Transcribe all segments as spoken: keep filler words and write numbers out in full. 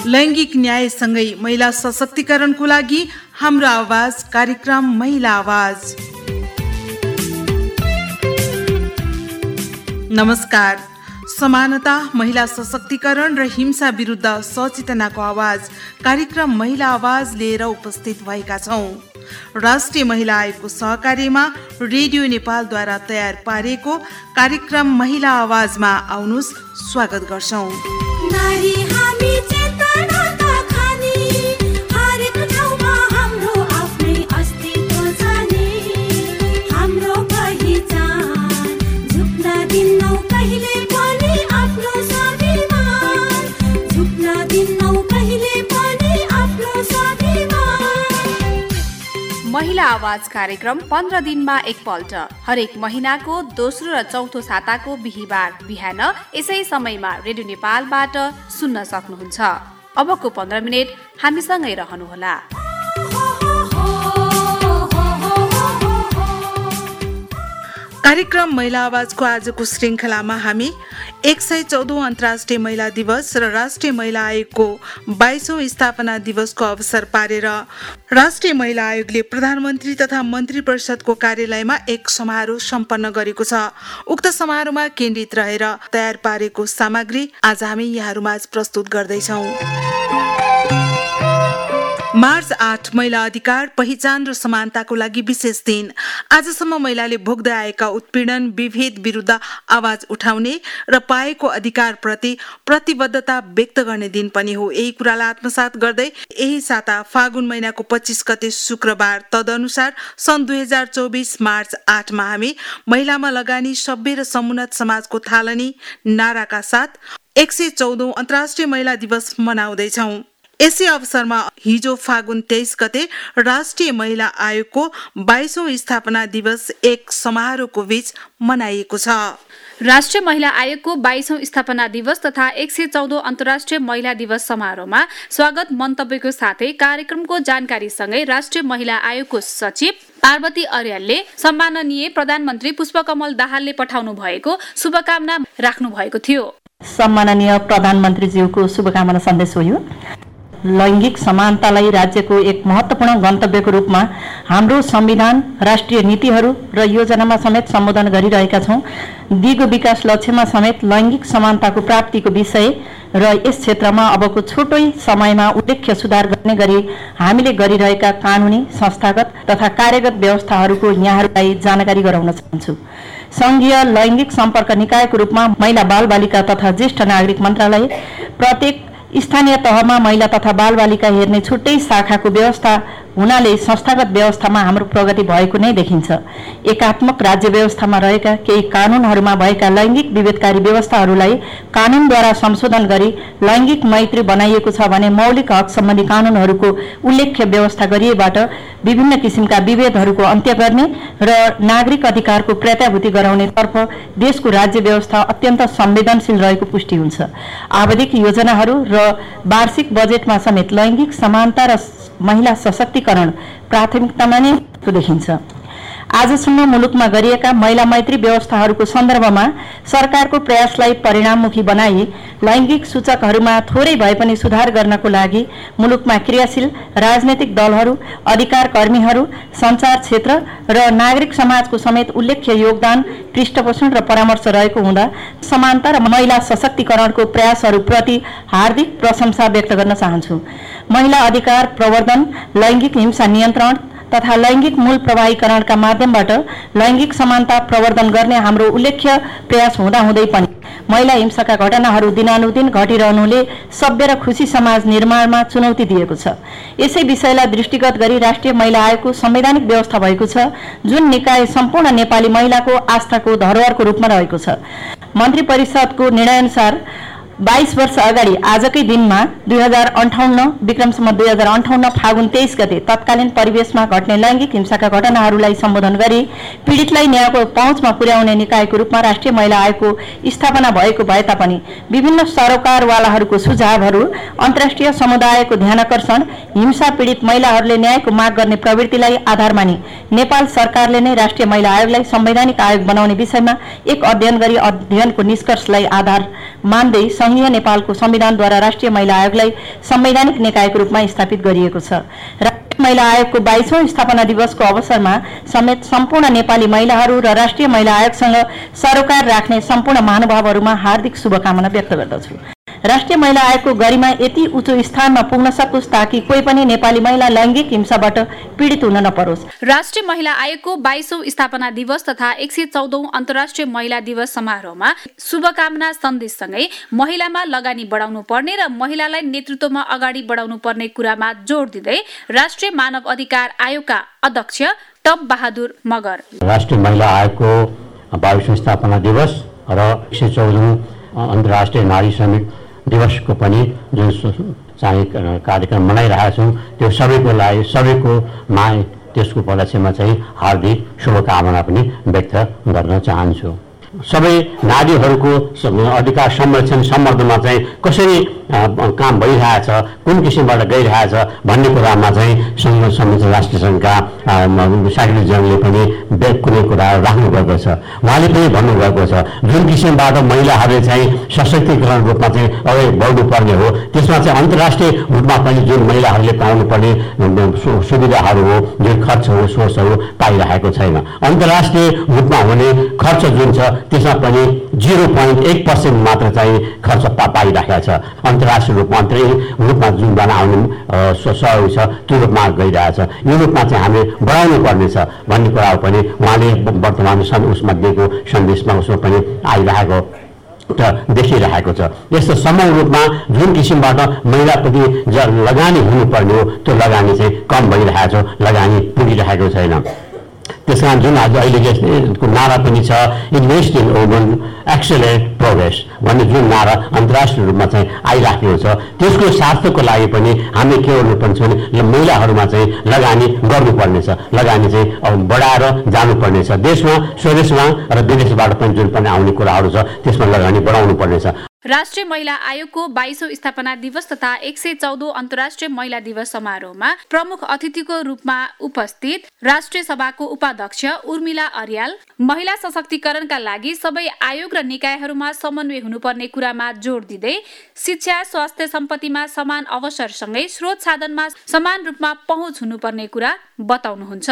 लैङ्गिक न्यायसँगै महिला सशक्तिकरणको लागि हाम्रो आवाज कार्यक्रम महिला आवाज। नमस्कार। समानता, महिला सशक्तिकरण र हिंसा विरुद्ध सचेतनाको आवाज कार्यक्रम महिला आवाज लिएर उपस्थित भएका छौँ। राष्ट्रिय महिला आयोगको सहकार्यमा रेडियो नेपालद्वारा तयार पारिएको कार्यक्रम महिला आवाजमा आउनुहोस्, स्वागत गर्छौँ। महिला आवाज कार्यक्रम पन्ध्र दिनमा एकपल्ट हरेक महिनाको दोस्रो र चौथो साताको बिहिबार बिहान यसै समयमा रेडियो नेपालबाट सुन्न सक्नुहुन्छ। अबको पन्ध्र मिनट हामीसँगै रहनुहोला। कार्यक्रम महिला आवाजको आजको श्रृङ्खलामा हामी एक सय चौधौँ अन्तर्राष्ट्रिय महिला दिवस र राष्ट्रिय महिला आयोगको बाइसौँ स्थापना दिवसको अवसर पारेर राष्ट्रिय महिला आयोगले प्रधानमन्त्री तथा मन्त्री परिषदको कार्यालयमा एक समारोह सम्पन्न गरेको छ। उक्त समारोहमा केन्द्रित रहेर तयार पारेको सामग्री आज हामी यहाँहरूमाझ प्रस्तुत गर्दैछौँ। मार्च आठ महिला अधिकार, पहिचान र समानताको लागि विशेष दिन। आजसम्म महिलाले भोग्दै आएका उत्पीडन, विभेद विरुद्ध आवाज उठाउने र पाएको अधिकारप्रति प्रतिबद्धता व्यक्त गर्ने दिन पनि हो। यही कुरालाई आत्मसात गर्दै यही साता फागुन महिनाको पच्चिस गते शुक्रबार तदनुसार सन् दुई हजार चौबिस मार्च आठमा हामी महिलामा लगानी सभ्य र समुन्नत समाजको थालनी नाराका साथ एक सय चौधौँ अन्तर्राष्ट्रिय महिला दिवस मनाउँदैछौँ। यसै अवसरमा हिजो फागुन तेइस गते राष्ट्रिय महिला आयोगको बाइसौँ स्थापना दिवस एक समारोहको बीच मनाइएको छ। राष्ट्रिय महिला आयोगको बाइसौँ स्थापना दिवस तथा एक सय चौधौँ अन्तर्राष्ट्रिय महिला दिवस समारोहमा स्वागत मन्तव्यको साथै कार्यक्रमको जानकारीसँगै राष्ट्रिय महिला आयोगको सचिव पार्वती अर्यालले सम्माननीय प्रधानमन्त्री पुष्पकमल दाहालले पठाउनु भएको शुभकामना राख्नु भएको थियो। सम्माननीय प्रधानमन्त्रीज्यूको शुभकामना सन्देश हो यो। लैङ्गिक समानतालाई राज्यको एक महत्त्वपूर्ण गन्तव्यको रूपमा हाम्रो संविधान, राष्ट्रिय नीतिहरू र योजनामा समेत सम्बोधन गरिरहेका छौँ। दिगो विकास लक्ष्यमा समेत लैङ्गिक समानताको प्राप्तिको विषय र यस क्षेत्रमा अबको छोटै समयमा उल्लेख्य सुधार गर्ने गरी हामीले गरिरहेका कानुनी, संस्थागत तथा कार्यगत व्यवस्थाहरूको यहाँहरूलाई जानकारी गराउन चाहन्छु। सङ्घीय लैङ्गिक सम्पर्क निकायको रूपमा महिला बालबालिका तथा ज्येष्ठ नागरिक मन्त्रालय प्रत्येक स्थानीय तहमा महिला तथा बालबालिका हेर्ने छुट्टै शाखाको व्यवस्था हुनाले संस्थागत व्यवस्थामा हाम्रो प्रगति भएको नै देखिन्छ। एकात्मक राज्य व्यवस्थामा रहेका केही कानुनहरूमा भएका लैङ्गिक विभेदकारी व्यवस्थाहरूलाई कानुनद्वारा संशोधन गरी लैङ्गिक मैत्री बनाइएको छ भने मौलिक हक सम्बन्धी कानुनहरूको उल्लेख्य व्यवस्था गरिएबाट विभिन्न किसिमका विभेदहरूको अन्त्य गर्ने र नागरिक अधिकारको प्रत्याभूति गराउनेतर्फ देशको राज्य व्यवस्था अत्यन्त संवेदनशील रहेको पुष्टि हुन्छ। आवधिक योजनाहरू र वार्षिक बजेटमा समेत लैङ्गिक समानता र महिला सशक्तिकरण प्राथमिकतामा नै देखिन्छ। आजसम्म मुलुकमा गरिएका महिला मैत्री व्यवस्थाहरूको सन्दर्भमा सरकारको प्रयासलाई परिणाममुखी बनाई लैङ्गिक सूचकहरूमा थोरै भए पनि सुधार गर्नको लागि मुलुकमा क्रियाशील राजनैतिक दलहरू, अधिकार कर्मीहरू, सञ्चार क्षेत्र र नागरिक समाजको समेत उल्लेख्य योगदान, पृष्ठपोषण र परामर्श रहेको हुँदा समानता र महिला सशक्तिकरणको प्रयासहरूप्रति हार्दिक प्रशंसा व्यक्त गर्न चाहन्छु। महिला अधिकार प्रवर्धन, लैङ्गिक हिंसा नियन्त्रण तथा लैङ्गिक मूल प्रवाहीकरणका माध्यमबाट लैङ्गिक समानता प्रवर्धन गर्ने हाम्रो उल्लेख्य प्रयास हुँदाहुँदै पनि महिला हिंसाका घटनाहरू दिनानुदिन घटिरहनुले सभ्य र खुशी समाज निर्माणमा चुनौती दिएको छ। यसै विषयलाई दृष्टिगत गरी राष्ट्रिय महिला आयोगको संवैधानिक व्यवस्था भएको छ, जुन निकाय सम्पूर्ण नेपाली महिलाको आस्थाको धरोहरको रूपमा रहेको छ। मन्त्री परिषदको निर्णयअनुसार बाइस वर्ष अगाडि आजकै दिनमा दुई हजार अन्ठाउन्न विक्रमसम्म दुई हजार अन्ठाउन्न फागुन तेइस गते तत्कालीन परिवेशमा घट्ने लैङ्गिक हिंसाका घटनाहरूलाई सम्बोधन गरी पीडितलाई न्यायको पहुँचमा पुर्याउने निकायको रूपमा राष्ट्रिय महिला आयोगको स्थापना भएको भए तापनि विभिन्न सरोकारवालाहरूको सुझावहरू, अन्तर्राष्ट्रिय समुदायको ध्यानकर्षण, हिंसा पीडित महिलाहरूले न्यायको माग गर्ने प्रवृत्तिलाई आधार मानी नेपाल सरकारले नै राष्ट्रिय महिला आयोगलाई संवैधानिक आयोग बनाउने विषयमा एक अध्ययन गरी अध्ययनको निष्कर्षलाई आधार मान्दै सङ्घीय नेपालको संविधानद्वारा राष्ट्रिय महिला आयोगलाई संवैधानिक निकायको रूपमा स्थापित गरिएको छ। राष्ट्रिय महिला आयोगको बाइसौं स्थापना दिवसको अवसरमा समेत सम्पूर्ण नेपाली महिलाहरू र राष्ट्रिय महिला आयोगसँग सरोकार राख्ने सम्पूर्ण महानुभावहरूमा हार्दिक शुभकामना व्यक्त गर्दछु। राष्ट्रिय महिला आयोगको गरिमा यति उच्च स्थानमा पुग्न सकोस् ताकि कोही पनि नेपाली महिला लैङ्गिक हिंसाबाट पीडित हुन नपरोस्। राष्ट्रिय महिला आयोगको बाइसौं स्थापना दिवस तथा एक सय चौधौं अन्तर्राष्ट्रिय महिला दिवस समारोहमा शुभकामना सन्देशसँगै महिलामा लगानी बढाउनु पर्ने र महिलालाई नेतृत्वमा अगाडि बढाउनु पर्ने कुरामा जोड दिँदै राष्ट्रिय मानव अधिकार आयोगका अध्यक्ष टप बहादुर मगर राष्ट्रिय महिला आयोगको बाइसौं स्थापना दिवस र एक सय चौधौं अन्तर्राष्ट्रिय नारी श्रमिक दिवसको पनि जुन चाहिँ कार्यक्रम मनाइरहेका छौँ त्यो सबैको लागि सबैको मा त्यसको उपलक्ष्यमा चाहिँ हार्दिक शुभकामना पनि व्यक्त गर्न चाहन्छु। सबै नारीहरूको अधिकार संरक्षण सम्वर्धनमा चाहिँ कसरी काम भइरहेछ, कुन किसिमबाट गइरहेछ भन्ने कुरामा चाहिँ संघ संयुक्त राष्ट्र सङ्घका सेक्रेटरी जनरलले पनि कुनै कुरा राख्नु गर्दछ। उहाँले पनि भन्नुभएको छ जुन किसिमबाट महिलाहरूले चाहिँ सशक्तिकरण रूपमा चाहिँ अगाडि बढ्नुपर्ने हो त्यसमा चाहिँ अन्तर्राष्ट्रिय रूपमा पनि जुन महिलाहरूले पाउनुपर्ने सुविधाहरू हो, जुन खर्च हो, सोर्सहरू पाइरहेको छैन। अन्तर्राष्ट्रिय रूपमा हुने खर्च जुन छ त्यसमा पनि जिरो पोइन्ट एक पर्सेन्ट मात्र चाहिँ खर्च पा पाइरहेको छ। अन्तर्राष्ट्रिय रूपमा अन्तर्राष्ट्रिय रूपमा जुन बनाउनु सहयोग छ त्यो रूपमा गइरहेछ। यो रूपमा चाहिँ हामीले बढाउनु पर्नेछ भन्ने कुरा पनि उहाँले वर्तमान उसमा दिएको सन्देशमा उसमा पनि आइरहेको र देखिरहेको छ। यस्तो समग्र रूपमा जुन किसिमबाट महिलाप्रति लगानी हुनुपर्ने हो त्यो लगानी चाहिँ कम भइरहेको छ, लगानी पुगिरहेको छैन। त्यस कारण जुन आज अहिलेको नारा पनि छ invest in women accelerate progress भन्ने जुन नारा अन्तर्राष्ट्रिय रूपमा चाहिँ आइराखेको छ त्यसको सार्थकको लागि पनि हामीले के गर्नुपर्छ भने महिलाहरूमा चाहिँ लगानी गर्नुपर्नेछ, लगानी चाहिँ बढाएर जानुपर्नेछ। देशमा स्वदेशमा र विदेशबाट पनि जुन पनि आउने कुराहरू छ त्यसमा लगानी बढाउनु पर्नेछ। राष्ट्रिय महिला आयोगको बाइसौं स्थापना दिवस तथा एक सय चौधौं अन्तर्राष्ट्रिय महिला दिवस समारोहमा प्रमुख अतिथिको रूपमा उपस्थित राष्ट्रिय सभाको उपाध्यक्ष उर्मिला अर्याल महिला सशक्तिकरणका लागि सबै आयोग र निकायहरूमा समन्वय हुनुपर्ने कुरामा जोड दिँदै शिक्षा, स्वास्थ्य, सम्पत्तिमा समान अवसरसँगै स्रोत साधनमा समान रूपमा पहुँच हुनुपर्ने कुरा बताउनुहुन्छ।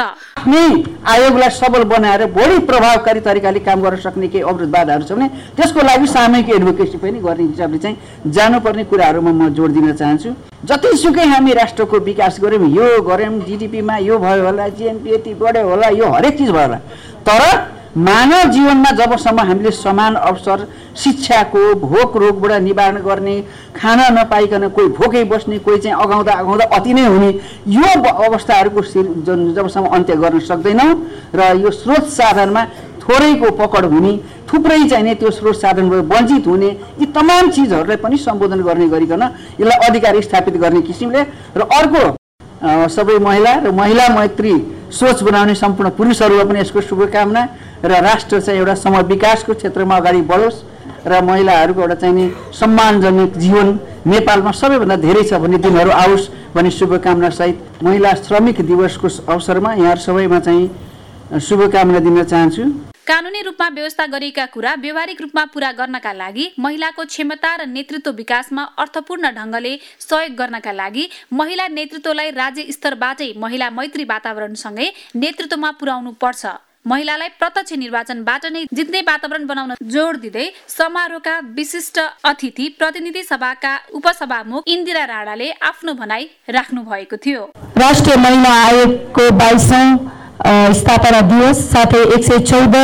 आयोगलाई सबल बनाएर बढी प्रभावकारी तरिकाले काम गर्न सक्ने केही अवरोध बाधाहरू छ भने त्यसको लागि सामूहिक एडभोकेसी पनि गर्ने हिसाबले चाहिँ जानुपर्ने कुराहरूमा म जोड दिन चाहन्छु। जतिसुकै हामी राष्ट्रको विकास गऱ्यौँ, यो गऱ्यौँ, जिडिपीमा यो भयो होला, जिएनपी यति बढ्यो होला, यो हरेक चिज भयो होला, तर मानव जीवनमा जबसम्म हामीले समान अवसर, शिक्षाको भोक रोगबाट निवारण गर्ने, खाना नपाइकन कोही भोकै बस्ने, कोही चाहिँ अगाउँदा अगाउँदा अति नै हुने, यो अवस्थाहरूको जबसम्म अन्त्य गर्न सक्दैनौँ र यो स्रोत साधनमा थोरैको पकड हुने, थुप्रै चाहिने त्यो स्रोत साधनबाट वञ्चित हुने, यी तमाम चिजहरूलाई पनि सम्बोधन गर्ने गरिकन यसलाई अधिकार स्थापित गर्ने किसिमले र अर्को सबै महिला र महिला मैत्री सोच बनाउने सम्पूर्ण पुरुषहरूलाई पनि यसको शुभकामना र राष्ट्र चाहिँ एउटा सम विकासको क्षेत्रमा अगाडि बढोस् र महिलाहरूको एउटा चाहिने सम्मानजनक जीवन नेपालमा सबैभन्दा धेरै छ भन्ने दिनहरू आओस् भन्ने शुभकामना सहित महिला श्रमिक दिवसको अवसरमा यहाँ सबैमा चाहिँ शुभकामना दिन चाहन्छु। कानुनी रूपमा व्यवस्था गरिएका कुरा व्यावहारिक रूपमा पूरा गर्नका लागि महिलाको क्षमता र नेतृत्व विकासमा अर्थपूर्ण ढङ्गले सहयोग गर्नका लागि महिला नेतृत्वलाई राज्य स्तरबाटै महिला मैत्री वातावरणसँगै नेतृत्वमा पुर्याउनु पर्छ। महिलालाई प्रत्यक्ष निर्वाचनबाट नै जित्ने वातावरण बनाउन जोड दिँदै समारोहका विशिष्ट अतिथि प्रतिनिधि सभाका उपसभामुख इन्दिरा राणाले आफ्नो भनाई राख्नु भएको थियो। राष्ट्रिय महिला आयोगको बाइसौं स्थापना दिवस साथै एक सय चौध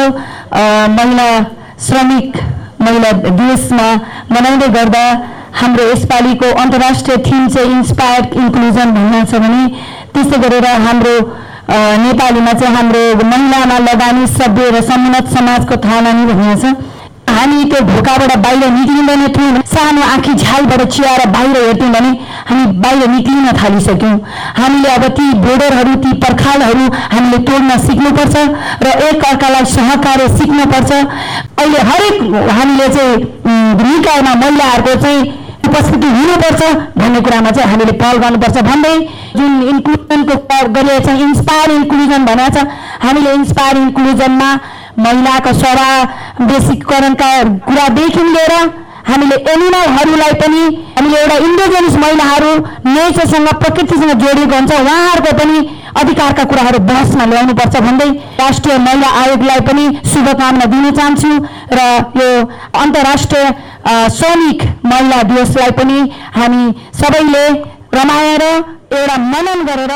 महिला श्रमिक महिला दिवसमा मनाउँदै गर्दा हाम्रो यसपालिको अन्तर्राष्ट्रिय थिम चाहिँ इन्सपायर्ड इन्क्लुजन भन्ने छ भने त्यसै गरेर हाम्रो नेपालीमा चाहिँ हाम्रो महिलामा लगानी सभ्य र समुन्नत समाजको थालनी भन्ने छ। हामी त्यो ढोकाबाट बाहिर निक्लिँदैन थियौँ, सानो आँखी झ्यालबाट चियाएर बाहिर हेर्थ्यौँ भने हामी बाहिर निक्लिन थालिसक्यौँ। हामीले अब ती बोर्डरहरू, ती पर्खालहरू हामीले तोड्न सिक्नुपर्छ र एक अर्कालाई सहकार्य सिक्नुपर्छ। अहिले हरेक हामीले चाहिँ निकायमा महिलाहरूको चाहिँ उपस्थिति हुनुपर्छ भन्ने कुरामा चाहिँ हामीले पहल गर्नुपर्छ भन्दै जुन इन्क्लुजनको गरिएको छ इन्सपायर इन्क्लुजन भनेको छ, हामीले इन्सपायर इन्क्लुजनमा महिलाको समावेशीकरणका कुरादेखि लिएर हामीले एनिमलहरूलाई पनि हामीले एउटा इन्डिजिनियस महिलाहरू नेचरसँग प्रकृतिसँग जोडिएको हुन्छ उहाँहरूको पनि अधिकारका कुराहरू बहसमा ल्याउनुपर्छ भन्दै राष्ट्रिय महिला आयोगलाई पनि शुभकामना दिन चाहन्छु र यो अन्तर्राष्ट्रिय श्रमिक महिला दिवसलाई पनि हामी सबैले रमाएर एउटा मनन गरेर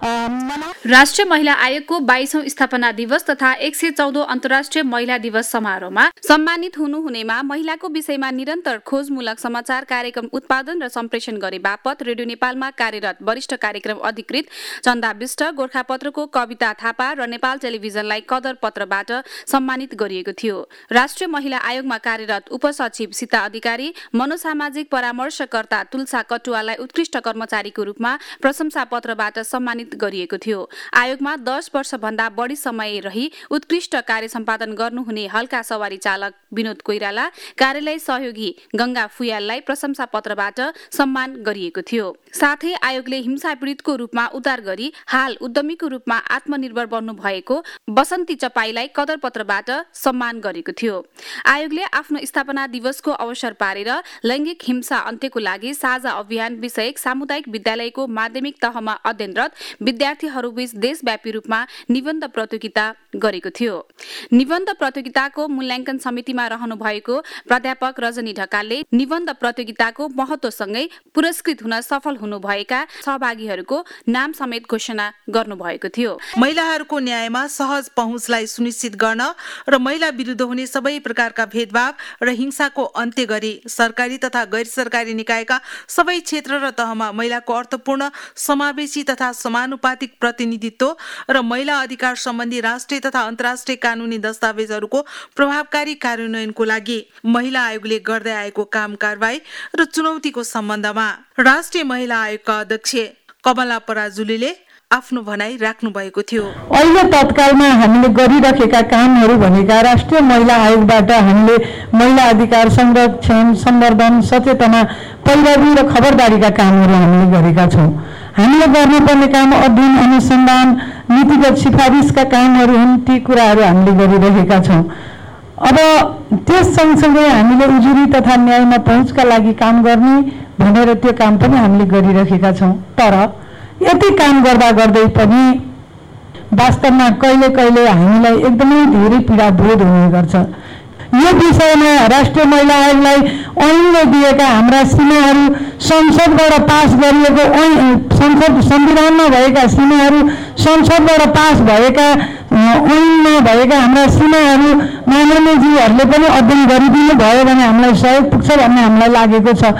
राष्ट्रिय महिला आयोगको बाइसौं स्थापना दिवस तथा एक सय चौधौं अन्तर्राष्ट्रिय महिला दिवस समारोहमा सम्मानित हुनुहुनेमा महिलाको विषयमा निरन्तर खोजमूलक समाचार कार्यक्रम उत्पादन र सम्प्रेषण गरे बापत रेडियो नेपालमा कार्यरत वरिष्ठ कार्यक्रम अधिकृत चन्दा विष्ट, गोरखापत्रको कविता थापा र नेपाल टेलिभिजनलाई कदर पत्रबाट सम्मानित गरिएको थियो। राष्ट्रिय महिला आयोगमा कार्यरत उपसचिव सीता अधिकारी, मनोसामाजिक परामर्शकर्ता तुलसा कटुवालाई उत्कृष्ट कर्मचारीको रूपमा प्रशंसा पत्रबाट सम्मानित गरिएको थियो। आयोगमा दस वर्ष भन्दा बढी समय रही उत्कृष्ट कार्य सम्पादन गर्नुहुने हल्का सवारी चालक विनोद कोइराला, कार्यालय सहयोगी गंगा फुयाललाई प्रशंसा पत्रबाट सम्मान गरिएको थियो। साथै आयोगले हिंसा पीडितको रूपमा उद्धार गरी हाल उद्यमीको रूपमा आत्मनिर्भर बन्नु भएको बसन्ती चपाईलाई कदर पत्रबाट सम्मान गरेको थियो। आयोगले आफ्नो स्थापना दिवसको अवसर पारेर लैंगिक हिंसा अन्त्यको लागि साझा अभियान विषयक सामुदायिक विद्यालयको माध्यमिक तहमा अध्ययनरत विद्यार्थीहरूबीच देशव्यापी रूपमा निबन्ध प्रतियोगिता गरेको थियो। निबन्ध प्रतियोगिताको मूल्याङ्कन समितिमा रहनु भएको प्राध्यापक रजनी ढकालले निबन्ध प्रतियोगिताको महत्वसँगै पुरस्कृत हुन सफल हुनुभएका सहभागीहरूको नाम समेत घोषणा गर्नुभएको थियो। महिलाहरूको न्यायमा सहज पहुँचलाई सुनिश्चित गर्न र महिला विरुद्ध हुने सबै प्रकारका भेदभाव र हिंसाको अन्त्य गरी सरकारी तथा गैर सरकारी निकायका सबै क्षेत्र र तहमा महिलाको अर्थपूर्ण समावेशी तथा समानुपातिक प्रतिनिधित्व र महिला अधिकार सम्बन्धी राष्ट्रिय तथा अन्तर्राष्ट्रिय कानूनी दस्तावेजहरूको प्रभावकारी कार्यान्वयनको लागि महिला आयोगले गर्दै आएको काम कारबाही र चुनौतीको सम्बन्धमा राष्ट्रिय महिला आयोगका अध्यक्ष कमला पराजुलीले आफ्नो भनाई राख्नु भएको थियो। अहिले तत्कालमा हामीले गरिरहेका कामहरू भनेका राष्ट्रिय महिला आयोगबाट हामीले महिला अधिकार संरक्षण, सम्वर्धन, सचेतना, पैरवी र खबरदारीका कामहरू हामीले गरेका छौँ। हामीले गर्नुपर्ने काम अध्ययन, अनुसन्धान, नीतिगत सिफारिसका कामहरू हुन्, ती कुराहरू हामीले गरिरहेका छौँ। अब त्यस सँगसँगै हामीले उजुरी तथा न्यायमा पहुँचका लागि काम गर्ने भनेर त्यो काम पनि हामीले गरिरहेका छौँ। तर यति काम गर्दा गर्दै पनि वास्तवमा कहिले कहिले हामीलाई एकदमै धेरै पीडा बोध हुने गर्छ। यो विषयमा राष्ट्रिय महिला आयोगलाई ऐनले दिएका हाम्रा सीमाहरू, संसदबाट पास गरिएको ऐन, संसद संविधानमा भएका सीमाहरू, संसदबाट पास भएका ऐनमा भएका हाम्रा सीमाहरू माननीयज्यूहरूले पनि अध्ययन गरिदिनु भयो भने हामीलाई सहयोग पुग्छ भन्ने हामीलाई लागेको छ।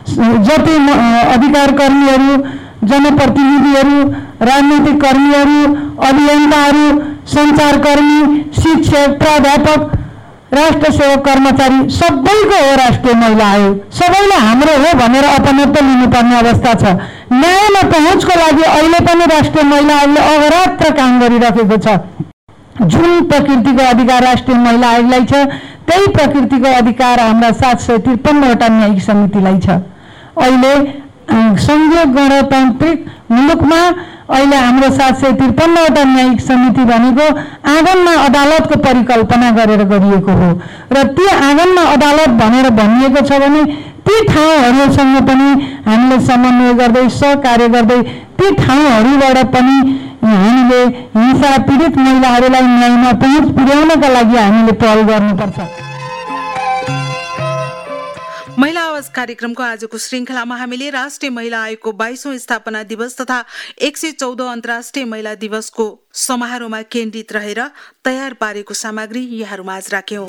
जति अधिकार कर्मीहरू, जनप्रतिनिधिहरू, राजनीतिक कर्मीहरू, अभियन्ताहरू, सञ्चारकर्मी, शिक्षक, प्राध्यापक, राष्ट्र सेवक, कर्मचारी सबैको हो राष्ट्रिय महिला आयोग। सबैले हाम्रो हो भनेर अपनत्व लिनुपर्ने अवस्था छ। न्यायमा पहुँचको लागि अहिले पनि राष्ट्रिय महिला आयोगले अहोरात्र काम गरिरहेको छ। जुन प्रकृतिको अधिकार राष्ट्रिय महिला आयोगलाई छ त्यही प्रकृतिको अधिकार हाम्रा सात सय त्रिपन्नवटा न्यायिक समितिलाई छ। अहिले संघीय गणतान्त्रिक मुलुकमा अहिले हाम्रो सात सय त्रिपन्नवटा न्यायिक समिति भनेको आँगनमा अदालतको परिकल्पना गरेर गरिएको हो र ती आँगनमा अदालत भनेर भनिएको छ भने ती ठाउँहरूसँग पनि हामीले समन्वय गर्दै सहकार्य गर्दै ती ठाउँहरूबाट पनि हामीले हिंसा पीडित महिलाहरूलाई न्यायमा पहुँच पुर्याउनका लागि हामीले पहल गर्नुपर्छ। महिला आवाज कार्यक्रमको आजको श्रृङ्खलामा हामीले राष्ट्रिय महिला आयोगको बाइसौं स्थापना दिवस तथा एक सय चौधौं अन्तर्राष्ट्रिय महिला दिवसको समारोहमा केन्द्रित रहेर तयार पारेको सामग्री यहाँहरूमाझ राख्यौं।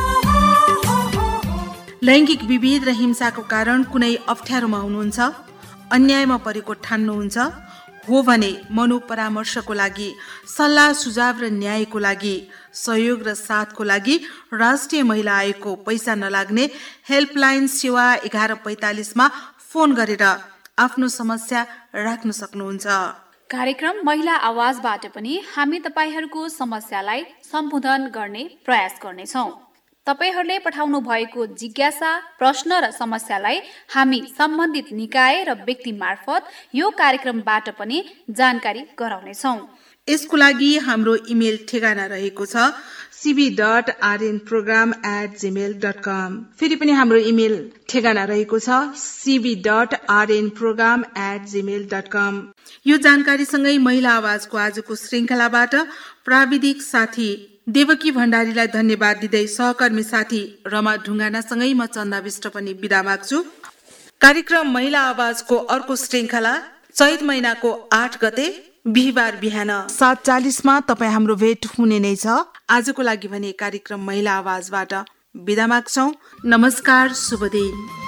लैङ्गिक विभेद र हिंसाको कारण कुनै अप्ठ्यारोमा हुनुहुन्छ, अन्यायमा परेको ठान्नुहुन्छ हो भने मनोपरामर्शको लागि, सल्लाह सुझाव र न्यायको लागि, सहयोग र साथको लागि राष्ट्रिय महिला आयोगको पैसा नलाग्ने हेल्पलाइन सेवा एघार पैँतालिसमा फोन गरेर आफ्नो समस्या राख्न सक्नुहुन्छ। कार्यक्रम महिला आवाजबाट पनि हामी तपाईहरूको समस्यालाई सम्बोधन गर्ने प्रयास गर्नेछौँ। तपाईहरूले पठाउनु भएको जिज्ञासा, प्रश्न र समस्यालाई हामी सम्बन्धित निकाय र व्यक्ति मार्फत यो कार्यक्रमबाट पनि जानकारी गराउनेछौँ। यसको लागि हाम्रो इमेल ठेगाना रहेको छ CB dot RN program at Gmail dot com. फेरि पनि हाम्रो इमेल ठेगाना रहेको छ CB dot RN program at Gmail dot com. यो जानकारीसँगै महिला आवाजको आजको श्रृङ्खलाबाट प्राविधिक साथी देवकी भण्डारीलाई धन्यवाद दिँदै सहकर्मी साथी रमा ढुङ्गानासँगै म चन्दा विष्ट पनि बिदा माग्छु। कार्यक्रम महिला आवाजको अर्को श्रृङ्खला चैत महिनाको आठ गते बिहिबार बिहान सात चालिसमा तपाईँ हाम्रो भेट हुने नै छ। आजको लागि भने कार्यक्रम महिला आवाजबाट बिदा माग्छौं। नमस्कार, शुभ दिन।